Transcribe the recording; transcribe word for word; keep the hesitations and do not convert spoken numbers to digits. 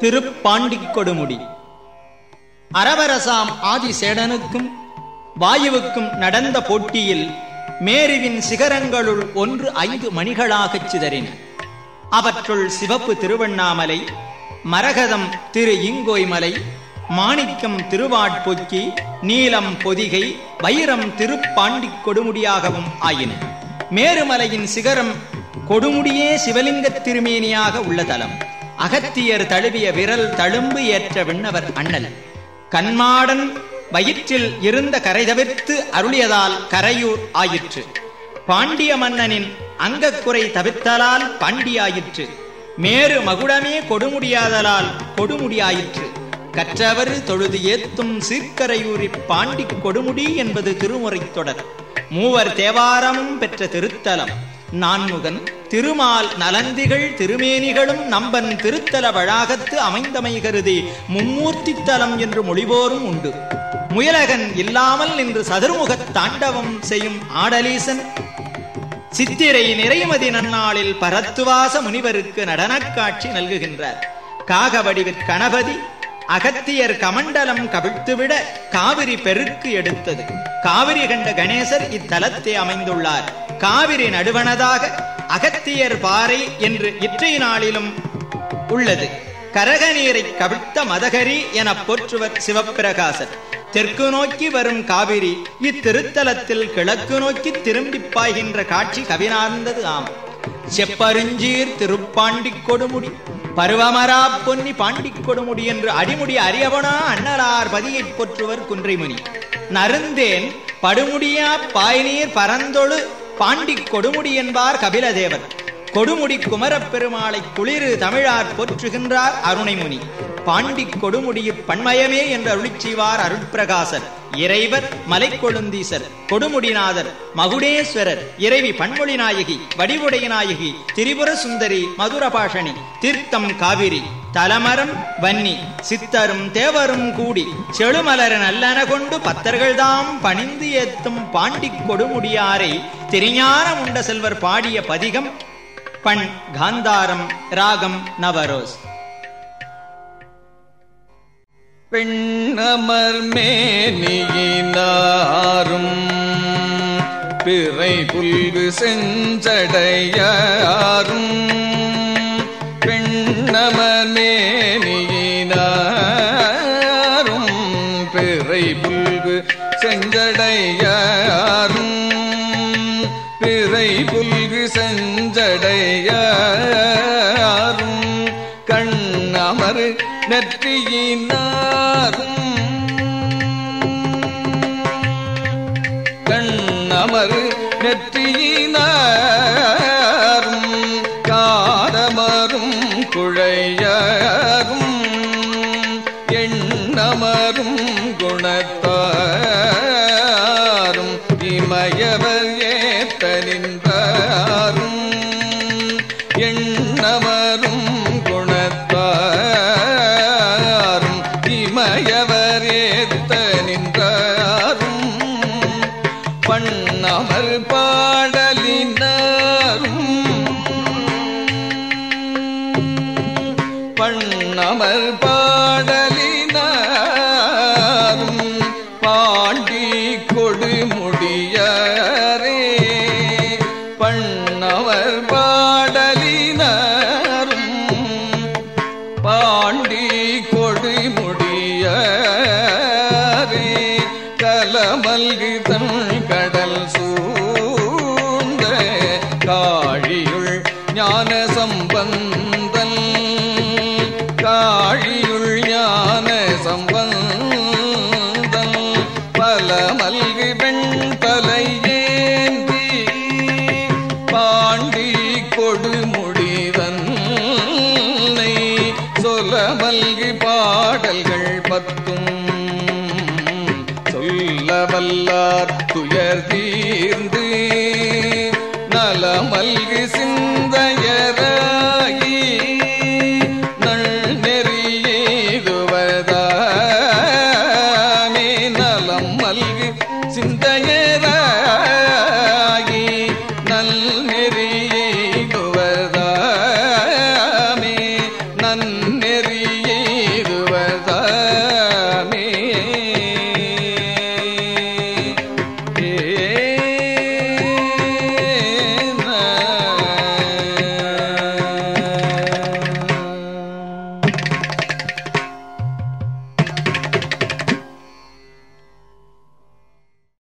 திருப்பாண்டிக் கொடுமுடி. அரவரசாம் ஆதிசேடனுக்கும் வாயுவுக்கும் நடந்த போட்டியில் மேருவின் சிகரங்களுள் ஒன்று ஐந்து மணிகளாகச் சிதறின. அவற்றுள் சிவப்பு திருவண்ணாமலை, மரகதம் திரு இங்கோய்மலை, மாணிக்கம் திருவாட்பொக்கி, நீலம் பொதிகை, வைரம் திருப்பாண்டிக் கொடுமுடியாகவும் ஆயின. மேருமலையின் சிகரம் கொடுமுடியே சிவலிங்கத் திருமேனியாக உள்ள தலம். அகத்தியர் தழுவிய விரல் தழும்பு ஏற்ற விண்ணவர் அண்ணல். கண்மாடன் வயிற்றில் இருந்த கரை தவிர்த்து அருளியதால் கரையூர் ஆயிற்று. பாண்டிய மன்னனின் அங்கக்குறை தவிர்த்தலால் பாண்டியாயிற்று. மேரு மகுடமே கொடுமுடியாதலால் கொடுமுடியாயிற்று. கற்றவர் தொழுது ஏத்தும் சீர்கரையூரி பாண்டிக் கொடுமுடி என்பது திருமுறை தொடர். மூவர் தேவாரமும் பெற்ற திருத்தலம். நான்முகன் திருமால் நலந்திகள் திருமேனிகளும் நம்பன் திருத்தல வளாகத்து அமைந்தமை கருதி மும்மூர்த்தி தலம் என்று மொழிபோரும் உண்டு. முயலகன் இல்லாமல் இன்று சதுர்முகத் தாண்டவம் செய்யும் ஆடலீசன் சித்திரை நிறைமதி நன்னாளில் பரத்துவாச முனிவருக்கு நடனக் காட்சி நல்குகின்றார். காகவடிவிற் கணபதி அகத்தியர் கமண்டலம் கவிழ்த்துவிட காவிரி பெருக்கு எடுத்தது. காவிரி கண்ட கணேசர் இத்தலத்தே அமைந்துள்ளார். காவிரி நடுவனதாக அகத்தியர் பாறை என்று இற்றை நாளிலும் உள்ளது. கரக நீரை கவிழ்த்த மதகரி என போற்றுவர் சிவப்பிரகாசர். தெற்கு நோக்கி வரும் காவிரி இத்திருத்தலத்தில் கிழக்கு நோக்கி திரும்பி பாய்கின்ற காட்சி கவினார்ந்தது ஆம். செப்பருஞ்சீர் திருப்பாண்டிக் கொடுமுடி, பருவமரா பொன்னி பாண்டிக் கொடுமுடி என்று அடிமுடி அறியவனா அண்ணலார் பதியை போற்றுவர் குன்றைமுனி. நருந்தேன் படுமுடியா பாய்நீர் பரந்தொழு பாண்டிக் கொடுமுடி என்பார் கபிலதேவர். கொடுமுடி குமரப் பெருமாளை குளிரு தமிழார் போற்றுகின்றார் அருணைமுனி. பாண்டிக் கொடுமுடியிற் பண்மயமே என்று அருளிச் செய்வார் அருட்பிரகாசர். இறைவர் மலைக்கொழுந்தீசர், கொடுமுடிநாதர், மகுடேஸ்வரர், இறைவி பன்மொழி நாயகி, வடிவுடைய நாயகி, திரிபுர சுந்தரி, மதுரபாஷணி, தீர்த்தம் காவிரி, தலமரம் வன்னி, சித்தரும் தேவரும் கூடி செழுமலர் நல்லன கொண்டு பத்தர்கள்தாம் பணிந்து ஏத்தும் பாண்டிக் கொடுமுடியாரை திருஞானம் உண்ட செல்வர் பாடிய பதிகம். பண் காந்தாரம், ராகம் நவரோஸ். பெண்ணமர் மேனியினாரும் பிறை புல்கு செஞ்சடையாரும் பெண்ணமர் மேனியினாரும் பிறை புல்கு செஞ்சடையாரும் பிறை புல்கு செஞ்சடையாரும் கண்ணமர் நெற்றியினாரும் கண்ணமர் நெற்றியினாரும் காதமரும் குழையாரும் எண்ணமரும் குணத்தாரும் இமயவர் ஏத்த நின்றாரும் எண்ணமரும் குணத்தாரும் இமயவர் ஏத்த நின்றாரும் பண்ணமர் பாடலினாரும் பண்ணமர் பாடலினாரும் பாண்டி கொடுமுடியாரே பண்ணவர் பாடலினாரும் பாண்டி கொடுமுடியாரே கலமல்கு தன் கடல் சூழ்ந்த காழியுள் ஞான சம்பந்தன் காழியுள் ஞான சம்பந்தன்